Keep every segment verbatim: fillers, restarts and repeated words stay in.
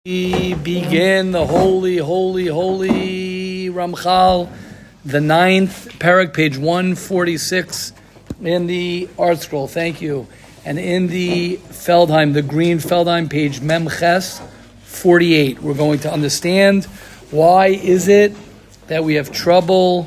We begin the holy, holy, holy Ramchal, the ninth parak, page one forty-six in the art scroll. Thank you. And in the Feldheim, the green Feldheim, page Memches forty-eight. We're going to understand why is it that we have trouble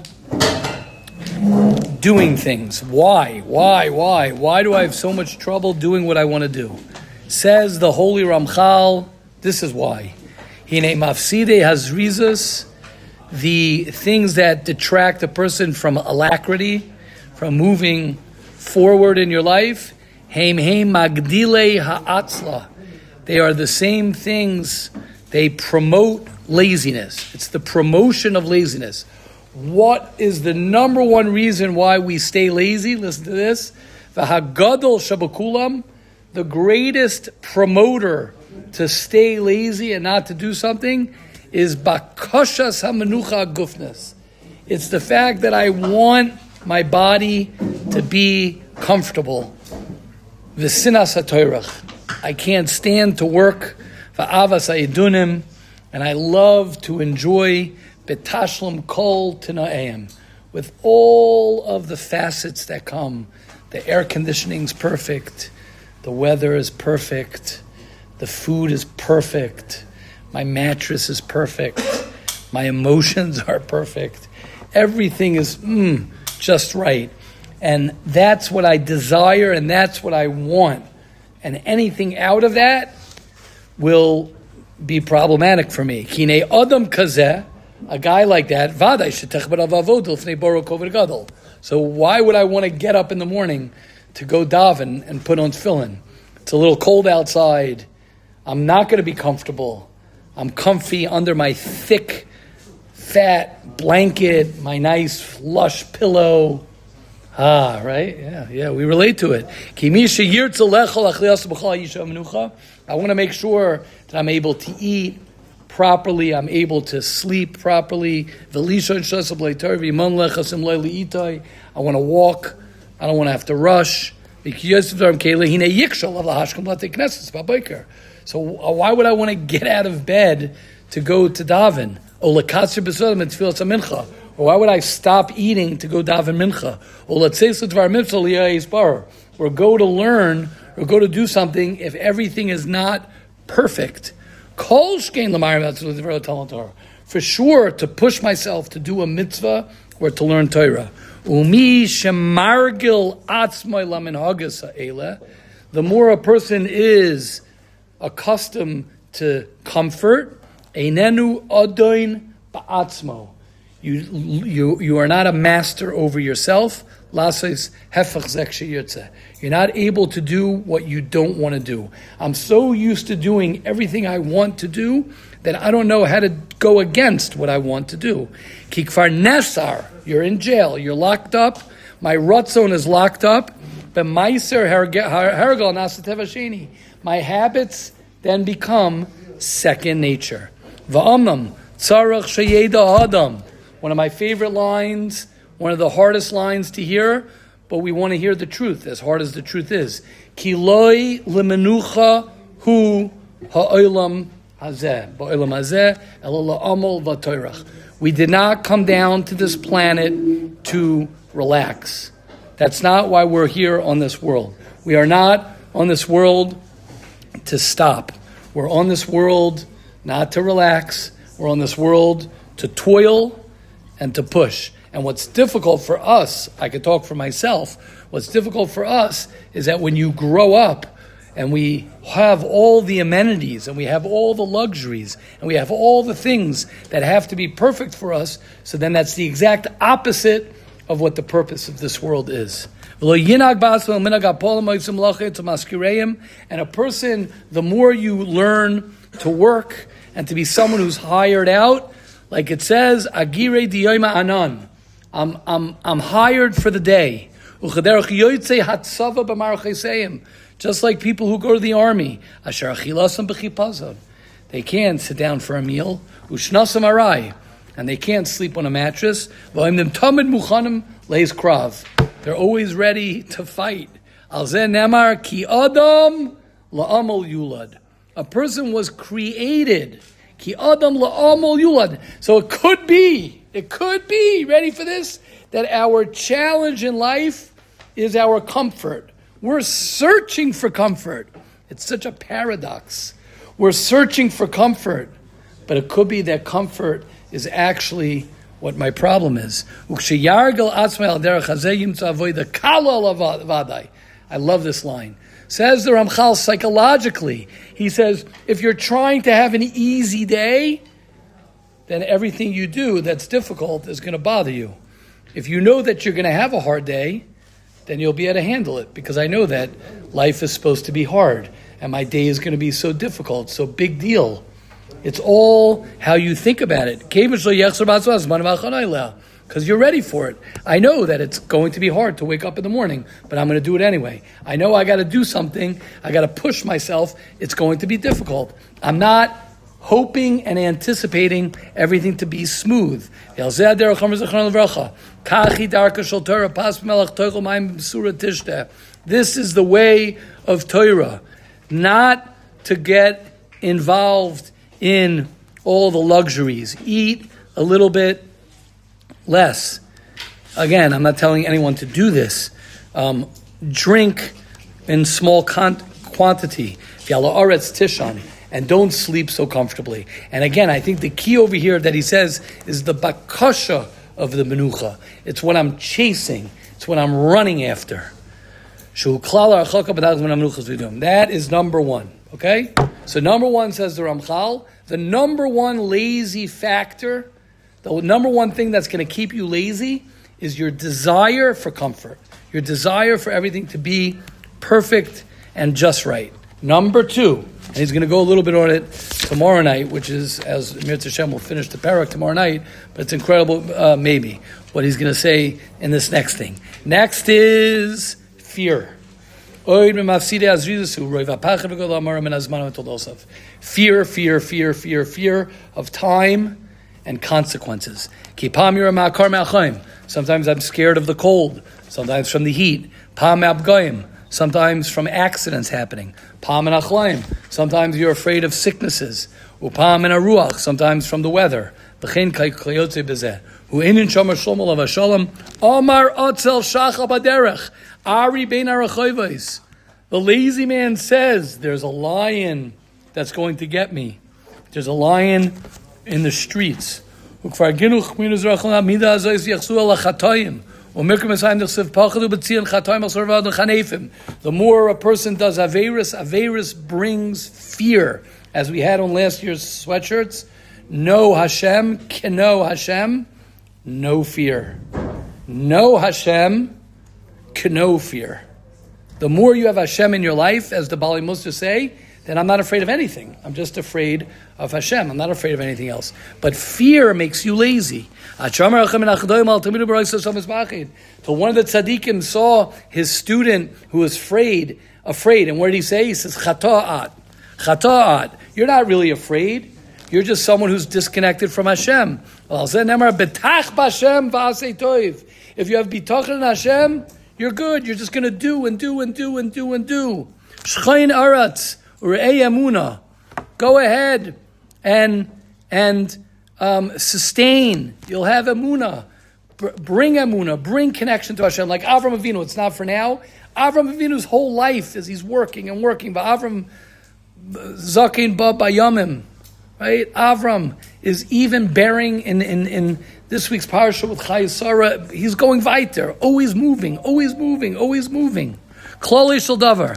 doing things. Why? Why? Why? Why do I have so much trouble doing what I want to do? Says the holy Ramchal, this is why. Hine mafside hazrizas, the things that detract a person from alacrity, from moving forward in your life. Heim heim magdile ha'atzla. They are the same things. They promote laziness. It's the promotion of laziness. What is the number one reason why we stay lazy? Listen to this. V'hagadol shabakulam, the greatest promoter to stay lazy and not to do something is bakashas hamenucha gufnas. It's the fact that I want my body to be comfortable. V'sinas hatoyrach. I can't stand to work. V'avas ha'idunim. And I love to enjoy betashlam kol tinaim, with all of the facets that come. The air conditioning's perfect. The weather is perfect. The food is perfect. My mattress is perfect. My emotions are perfect. Everything is mm, just right. And that's what I desire and that's what I want. And anything out of that will be problematic for me. Kine adam kazeh, a guy like that, vaday shetech b'ravavod l'fnei borok over gadol. So why would I want to get up in the morning to go daven and put on tefillin? It's a little cold outside. I'm not going to be comfortable. I'm comfy under my thick, fat blanket, my nice, lush pillow. Ah, right? Yeah, yeah, we relate to it. I want to make sure that I'm able to eat properly. I'm able to sleep properly. I want to walk. I don't want to have to rush. So why would I want to get out of bed to go to daven? Or why would I stop eating to go daven mincha? Or go to learn, or go to do something if everything is not perfect. For sure, to push myself to do a mitzvah or to learn Torah. The more a person is accustomed to comfort, einenu adoin ba'atzmo. You you you are not a master over yourself. Lases hefach zek sheyotze. You're not able to do what you don't want to do. I'm so used to doing everything I want to do that I don't know how to go against what I want to do. Kikfar nesar. You're in jail. You're locked up. My ratzon is locked up. But meiser hergal nasatev sheni. My habits then become second nature. Va'amnam tzarach sheyeda adam. One of my favorite lines, one of the hardest lines to hear, but we want to hear the truth, as hard as the truth is. Ki loi lemenucha hu ha'olam hazeh. Ba'olam hazeh ela la'amal v'toyrach. We did not come down to this planet to relax. That's not why we're here on this world. We are not on this world to stop. We're on this world not to relax. We're on this world to toil and to push. And what's difficult for us, I could talk for myself, what's difficult for us is that when you grow up and we have all the amenities and we have all the luxuries and we have all the things that have to be perfect for us, so then that's the exact opposite of what the purpose of this world is. And a person, the more you learn to work and to be someone who's hired out, like it says, Agire diyoyma anan. I'm I'm I'm hired for the day. Just like people who go to the army. They can't sit down for a meal. And they can't sleep on a mattress. They're always ready to fight. A person was created. Ki adam la'amol yulad. So it could be, it could be, ready for this? That our challenge in life is our comfort. We're searching for comfort. It's such a paradox. We're searching for comfort, but it could be that comfort is actually what my problem is. I love this line. Says the Ramchal psychologically. He says, if you're trying to have an easy day, then everything you do that's difficult is going to bother you. If you know that you're going to have a hard day, then you'll be able to handle it, because I know that life is supposed to be hard and my day is going to be so difficult, so big deal. It's all how you think about it. Because you're ready for it. I know that it's going to be hard to wake up in the morning, but I'm going to do it anyway. I know I got to do something. I got to push myself. It's going to be difficult. I'm not hoping and anticipating everything to be smooth. This is the way of Torah. Not to get involved in all the luxuries. Eat a little bit less. Again, I'm not telling anyone to do this. Um, drink in small con- quantity. Tishan. And don't sleep so comfortably. And again, I think the key over here that he says is the bakasha of the menucha. It's what I'm chasing. It's what I'm running after. That is number one. Okay? So number one, says the Ramchal, the number one lazy factor, the number one thing that's going to keep you lazy is your desire for comfort. Your desire for everything to be perfect and just right. Number two, and he's going to go a little bit on it tomorrow night, which is, as Mir Tashem will finish the parak tomorrow night, but it's incredible, uh, maybe, what he's going to say in this next thing. Next is fear. Fear, fear, fear, fear, fear of time and consequences. Sometimes I'm scared of the cold, sometimes from the heat. Sometimes from accidents happening. Sometimes you're afraid of sicknesses. Sometimes from the weather. The lazy man says, there's a lion that's going to get me. There's a lion in the streets. The more a person does Averis, Averis brings fear. As we had on last year's sweatshirts, no Hashem, Keno Hashem, no fear. No Hashem, Keno fear. The more you have Hashem in your life, as the Bali Musa say, then I'm not afraid of anything. I'm just afraid of Hashem. I'm not afraid of anything else. But fear makes you lazy. Till one of the tzaddikim saw his student who was afraid, afraid. And what did he say? He says, Chata'at. Chata'at. You're not really afraid. You're just someone who's disconnected from Hashem. If you have bitachon in Hashem, you're good. You're just going to do and do and do and do and do. Shchain aratz. Go ahead and and um, sustain. You'll have emunah. Br- bring emunah. Bring connection to Hashem. Like Avram Avinu. It's not for now. Avram Avinu's whole life is he's working and working. But Avram zakein ba bayamim, right? Avram is even bearing in in, in this week's parasha with Chayei Sarah. He's going weiter, always moving, always moving, always moving. Klali shel davar.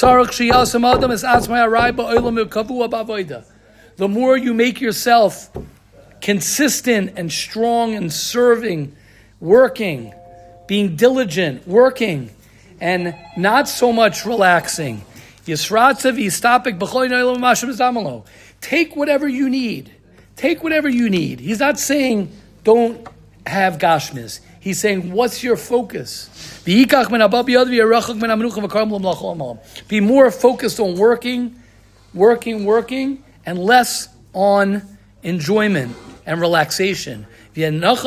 The more you make yourself consistent and strong and serving, working, being diligent, working, and not so much relaxing. Take whatever you need. Take whatever you need. He's not saying don't have gashmis. He's saying, what's your focus? Be more focused on working, working, working, and less on enjoyment and relaxation. And he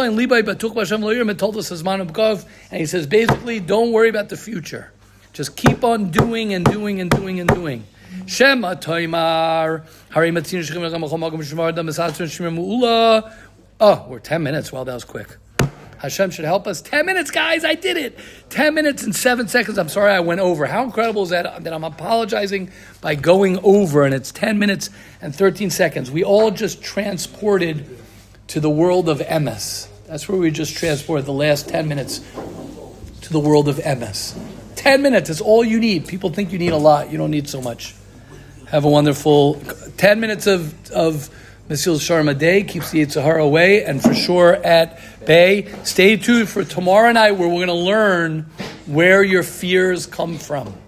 says, basically, don't worry about the future. Just keep on doing and doing and doing and doing. Shema Toimar. Hari Matzin Shechim Lechem B'chol Makom Shemar Adam Esatzon Shemir Mu'ula. Oh, we're ten minutes. Well, that was quick. Hashem should help us. Ten minutes, guys. I did it. Ten minutes and seven seconds. I'm sorry I went over. How incredible is that? That I'm apologizing by going over, and it's ten minutes and thirteen seconds. We all just transported to the world of M S. That's where we just transported the last ten minutes to the world of M S. Ten minutes is all you need. People think you need a lot. You don't need so much. Have a wonderful ten minutes of of Mesil Sharm a day keeps the Yetzer Hara away, and for sure at Bay. Stay tuned for tomorrow night where we're going to learn where your fears come from.